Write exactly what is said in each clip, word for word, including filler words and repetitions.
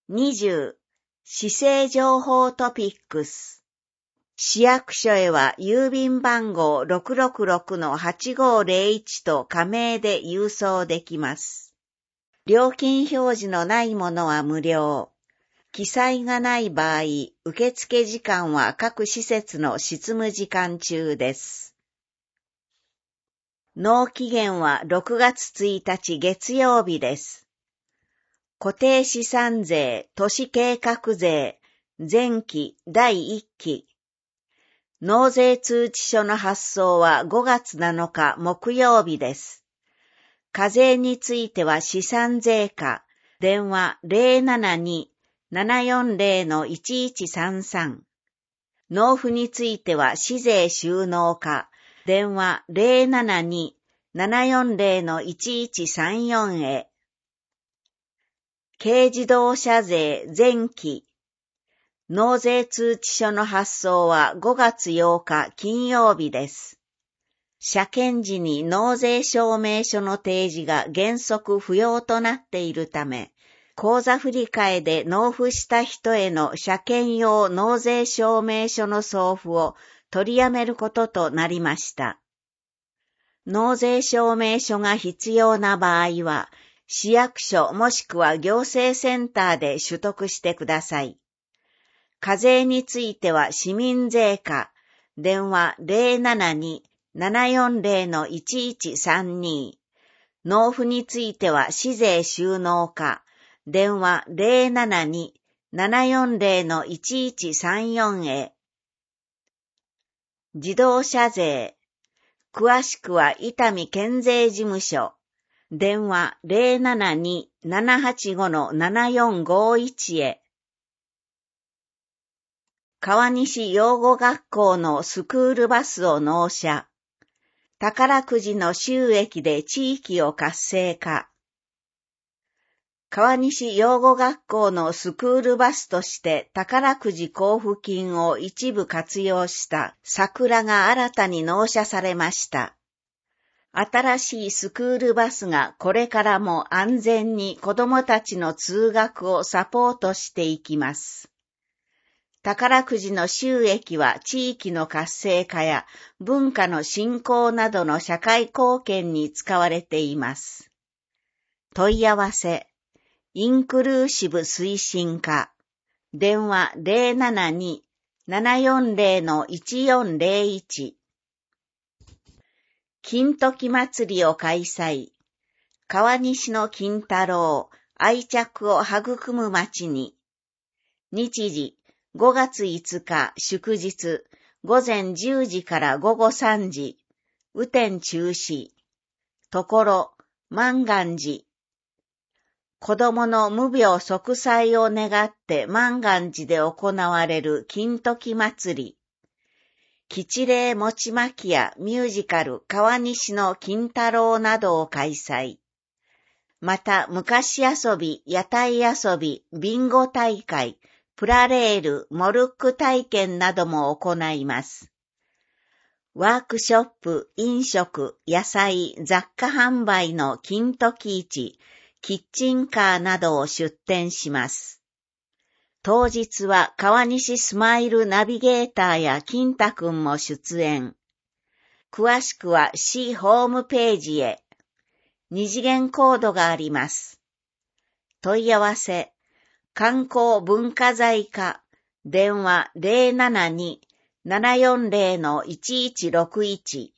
にじゅう、市政情報トピックス。市役所へは郵便番号 ろくろくろくのはちごーぜろいち と加盟で郵送できます。料金表示のないものは無料。記載がない場合、受付時間は各施設の執務時間中です。納期限はろくがつついたち月曜日です。固定資産税、都市計画税、前期だいいっき。納税通知書の発送はごがつなのか木曜日です。課税については資産税課、電話 ゼロななに ななよんぜろ のいちいちさんさん。納付については市税収納課、電話 ゼロななに ななよんぜろ のいちいちさんよん へ。軽自動車税前期。納税通知書の発送はごがつようか金曜日です。車検時に納税証明書の提示が原則不要となっているため、口座振替で納付した人への車検用納税証明書の送付を取りやめることとなりました。納税証明書が必要な場合は、市役所もしくは行政センターで取得してください。課税については市民税課、電話 ゼロななに ななよんぜろ のいちいちさんに。納付については市税収納課、電話 ゼロななに ななよんぜろ のいちいちさんよん へ。自動車税。詳しくは伊丹県税事務所、電話 ゼロななに ななはちご のななよんごいち へ。川西養護学校のスクールバスを納車。宝くじの収益で地域を活性化。川西養護学校のスクールバスとして宝くじ交付金を一部活用した桜が新たに納車されました。新しいスクールバスがこれからも安全に子どもたちの通学をサポートしていきます。宝くじの収益は地域の活性化や文化の振興などの社会貢献に使われています。問い合わせ、インクルーシブ推進課、電話 ゼロななに ななよんぜろ のいちよんぜろいち。金時祭りを開催。川西の金太郎、愛着を育む町に。日時、ごがついつか祝日、ごぜんじゅうじからごごさんじ、雨天中止。ところ、万願寺。子供の無病息災を願って万願寺で行われる金時祭り。吉礼餅巻きやミュージカル川西の金太郎などを開催。また昔遊び、屋台遊び、ビンゴ大会、プラレール、モルック体験なども行います。ワークショップ、飲食、野菜、雑貨販売の金時市、キッチンカーなどを出展します。当日は川西スマイルナビゲーターや金太くんも出演。詳しくは市ホームページへ。二次元コードがあります。問い合わせ。観光文化財課、電話 ゼロななに ななよんぜろ のいちいちろくいち。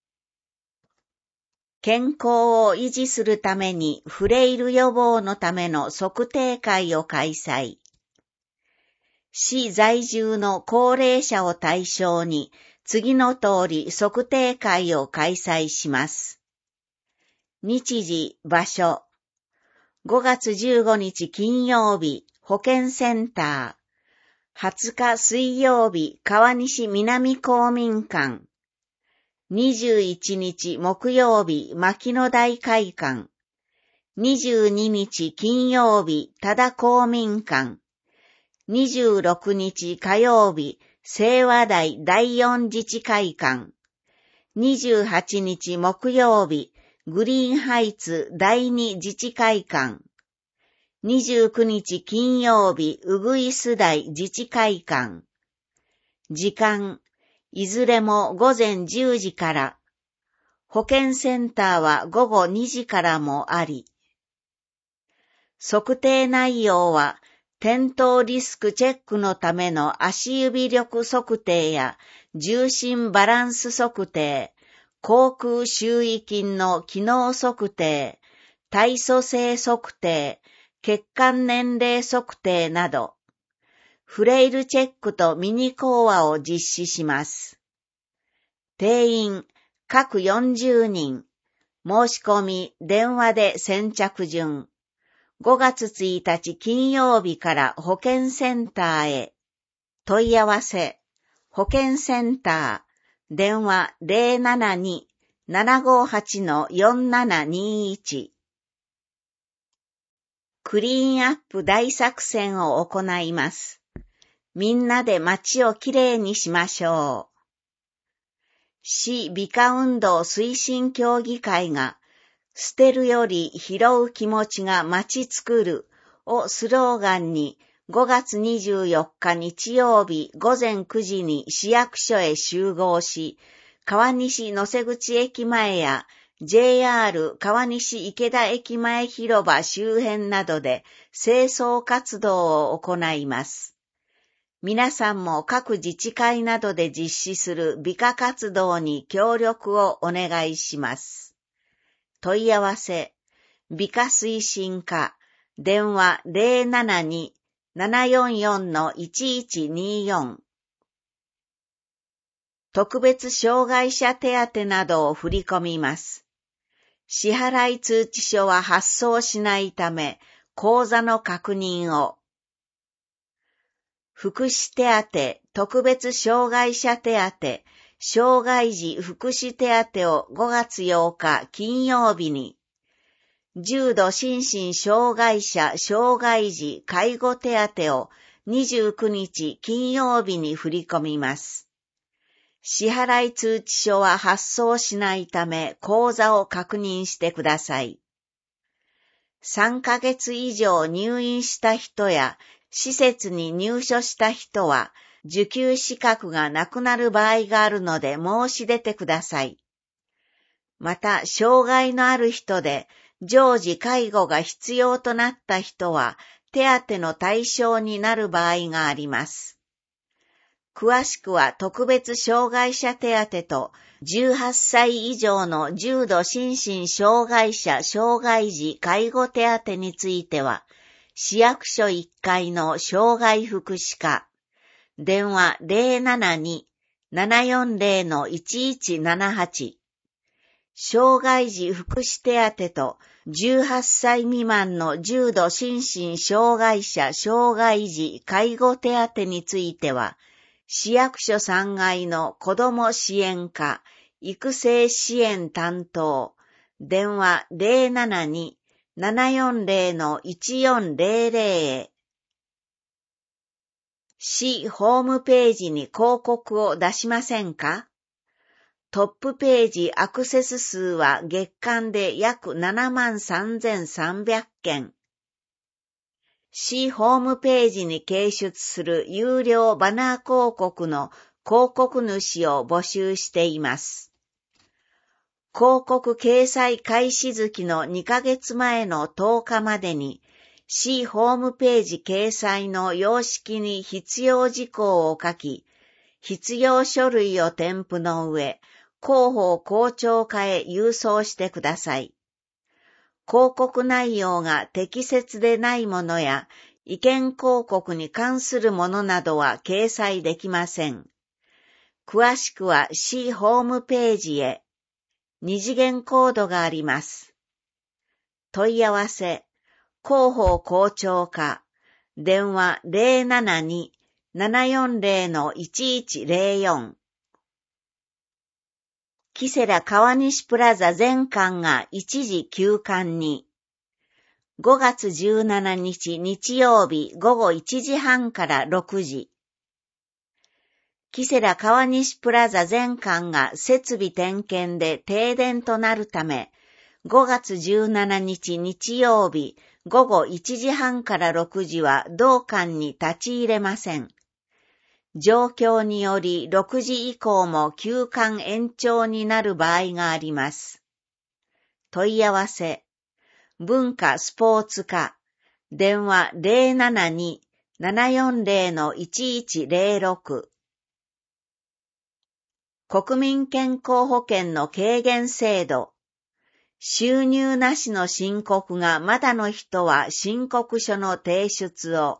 健康を維持するためにフレイル予防のための測定会を開催。市在住の高齢者を対象に次の通り測定会を開催します。日時、場所。ごがつじゅうごにち金曜日、保健センター。はつか水曜日、川西南公民館。にじゅういちにち木曜日、牧野台会館。にじゅうににち金曜日、多田公民館。にじゅうろくにち火曜日、清和台第四自治会館。にじゅうはちにち木曜日、グリーンハイツ第二自治会館。 にじゅうくにち金曜日、うぐいす台自治会館。時間、いずれもごぜんじゅうじから、保健センターはごごにじからもあり、測定内容は、転倒リスクチェックのための足指力測定や重心バランス測定、口腔周囲筋の機能測定、体組成測定、血管年齢測定など、フレイルチェックとミニ講話を実施します。定員、各よんじゅうにん、申し込み、電話で先着順。ごがつついたち金曜日から保健センターへ。問い合わせ、保健センター、電話 ゼロななに ななごはち よんななにいち。クリーンアップ大作戦を行います。みんなで街をきれいにしましょう。市美化運動推進協議会が、捨てるより拾う気持ちが街作るをスローガンにごがつにじゅうよっか日曜日ごぜんくじに市役所へ集合し、川西野瀬口駅前や ジェイアール 川西池田駅前広場周辺などで清掃活動を行います。皆さんも各自治会などで実施する美化活動に協力をお願いします。問い合わせ、美化推進課、電話 ゼロななに ななよんよん いちいちによん。特別障害者手当などを振り込みます。支払い通知書は発送しないため、口座の確認を。福祉手当、特別障害者手当、障害児福祉手当をごがつようか金曜日に、重度心身障害者障害児介護手当をにじゅうくにち金曜日に振り込みます。支払い通知書は発送しないため口座を確認してください。さんかげつ以上入院した人や施設に入所した人は、受給資格がなくなる場合があるので申し出てください。また、障害のある人で常時介護が必要となった人は手当の対象になる場合があります。詳しくは特別障害者手当とじゅうはっさい以上の重度心身障害者障害児介護手当については、市役所いっかいの障害福祉課、電話 ゼロななに ななよんゼロ いちいちななはち。障害児福祉手当とじゅうはっさい未満の重度心身障害者障害児介護手当については、市役所さんがいの子ども支援課、育成支援担当、電話 ゼロななに ななよんゼロ いちよんゼロゼロ へ。市ホームページに広告を出しませんか？トップページアクセス数は月間で約ななまんさんぜんさんびゃくけん。市ホームページに掲出する有料バナー広告の広告主を募集しています。広告掲載開始月のにかげつまえのとおかまでに、市ホームページ掲載の様式に必要事項を書き、必要書類を添付の上、広報広聴課へ郵送してください。広告内容が適切でないものや、意見広告に関するものなどは掲載できません。詳しくは市ホームページへ。二次元コードがあります。問い合わせ、広報広聴課、電話 ゼロななに ななよんゼロ いちいちゼロよん。キセラ川西プラザ全館が一時休館に。ごがつじゅうしちにち日曜日ごごいちじはんからろくじ。キセラ川西プラザ全館が設備点検で停電となるため、ごがつじゅうしちにち日曜日午後いちじはんからろくじは同館に立ち入れません。状況によりろくじ以降も休館延長になる場合があります。問い合わせ、文化スポーツ課、電話 ゼロななに ななよんゼロ いちいちゼロろく。国民健康保険の軽減制度。収入なしの申告がまだの人は申告書の提出を。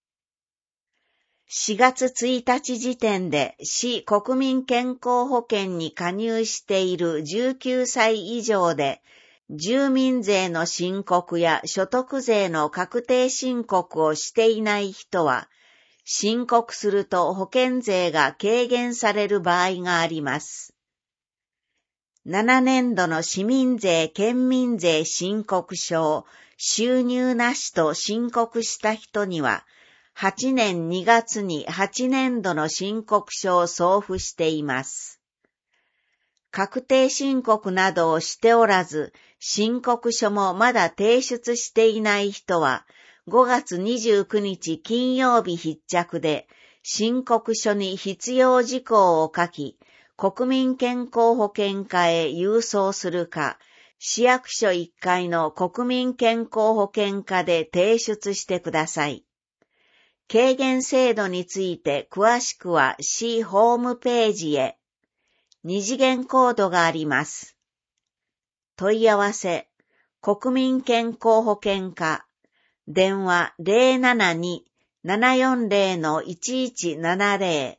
しがつついたち時点で市国民健康保険に加入しているじゅうきゅうさい以上で、住民税の申告や所得税の確定申告をしていない人は、申告すると保険税が軽減される場合があります。ななねんどの市民税・県民税申告書を収入なしと申告した人には、はちねんにがつにはちねんどの申告書を送付しています。確定申告などをしておらず、申告書もまだ提出していない人は、ごがつにじゅうくにち金曜日必着で、申告書に必要事項を書き、国民健康保険課へ郵送するか、市役所いっかいの国民健康保険課で提出してください。軽減制度について詳しくは市ホームページへ。二次元コードがあります。問い合わせ、国民健康保険課、電話 ゼロななに ななよんゼロ いちいちななゼロ。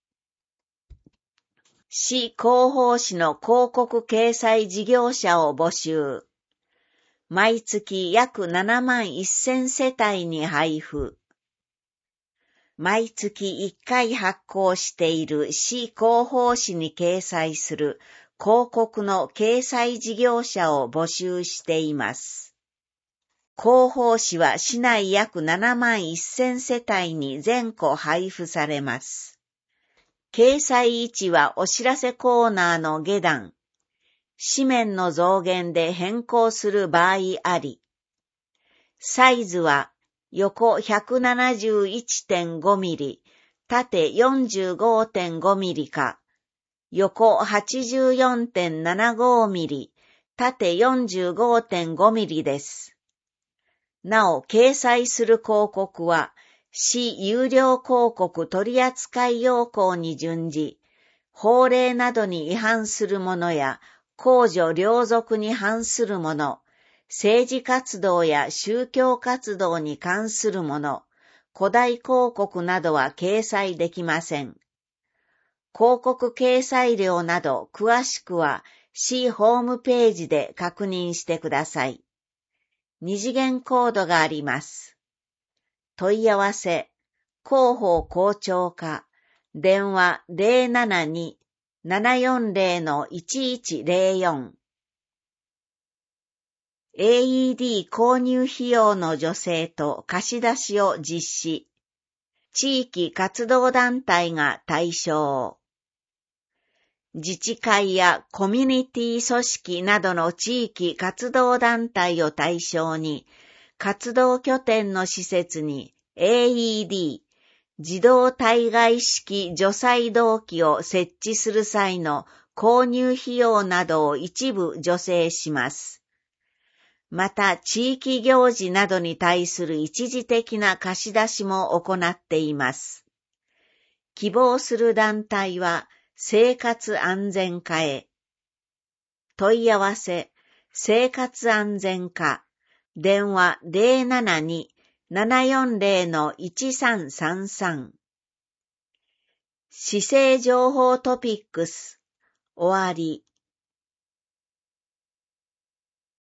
市広報誌の広告掲載事業者を募集。毎月約ななまんせんせたいに配布。毎月いっかい発行している市広報誌に掲載する広告の掲載事業者を募集しています。広報誌は市内約ななまんせんせたいに全個配布されます。掲載位置はお知らせコーナーの下段、紙面の増減で変更する場合あり、サイズは横 ひゃくななじゅういってんごミリ、縦 よんじゅうごてんごミリか、横 はちじゅうよんてんななごミリ、縦 よんじゅうごてんごミリです。なお、掲載する広告は、市有料広告取扱要項に準じ、法令などに違反するものや、公序良俗に反するもの、政治活動や宗教活動に関するもの、古代広告などは掲載できません。広告掲載料など詳しくは市ホームページで確認してください。二次元コードがあります。問い合わせ、広報広聴課、電話 ゼロななに ななよんゼロ いちいちゼロよん。エーイーディー 購入費用の助成と貸し出しを実施。地域活動団体が対象。自治会やコミュニティ組織などの地域活動団体を対象に、活動拠点の施設に エーイーディー、自動体外式除細動器を設置する際の購入費用などを一部助成します。また、地域行事などに対する一時的な貸し出しも行っています。希望する団体は、生活安全課へ。問い合わせ、生活安全課、電話 ゼロななに ななよんゼロ いちさんさんさん。市政情報トピックス、終わり。